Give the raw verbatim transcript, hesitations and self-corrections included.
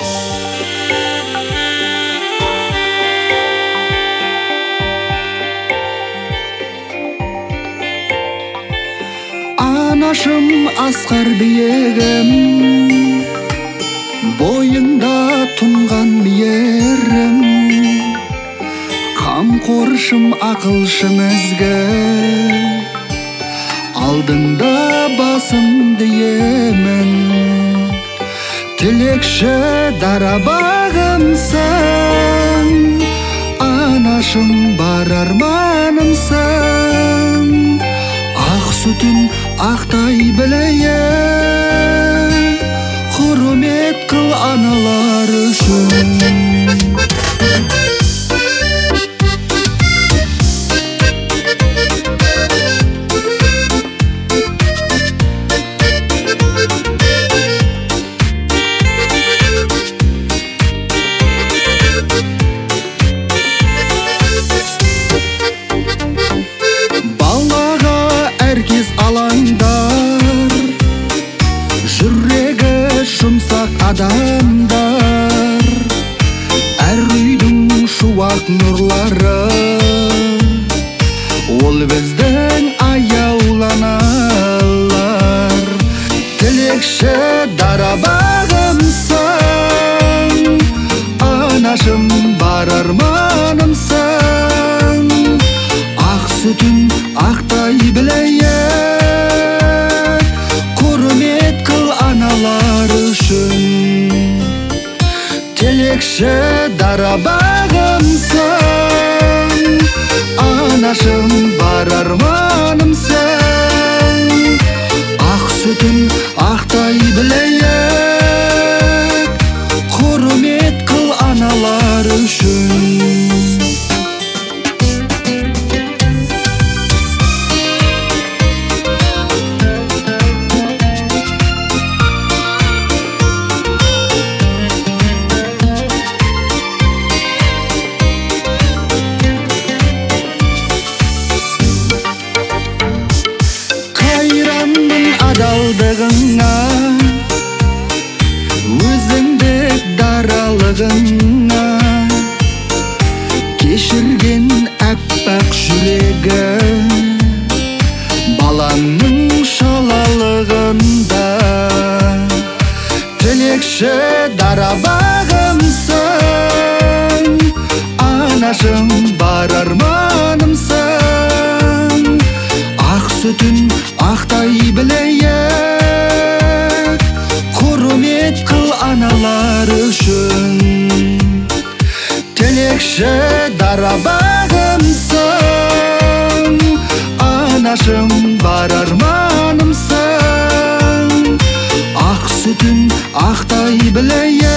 Анашым асқар биегім, бойыңда тұнған мейірім, қамқоршым ақылшым ізгі, алдыңда басымды иемін. Тілекші дара бағымсың, анашым бар арманымсың. Ақ сүтін ақтай білейік, құрмет қыл аналар үшін. Әркез алаңдар, жүрегі жұмсақ адамдар, әр үйдің шуақ нұрлары, ол біздің аяуланалар. Тілекші дара бағымсың, анашым бар арманымсың. Ақ сүтін ақтай білейік, құрмет қыл аналар үшін. Тілекші дара бағымсың, анашым бар арманымсың. Ақ сүтін ақтай білейік, құрмет қыл аналар үшін. Адалдығыңа, өзіңдік даралығыңа, кешірген әппақ жүрегі, баланың шалалығында. Тілекші дара бағымсың, анашым бар арманымсың. Ақ сүтін ақтай білейік, құрмет қыл аналар үшін. Тілекші дара бағымсың, анашым бар арманымсың. Ақ сүтін ақтай білейік,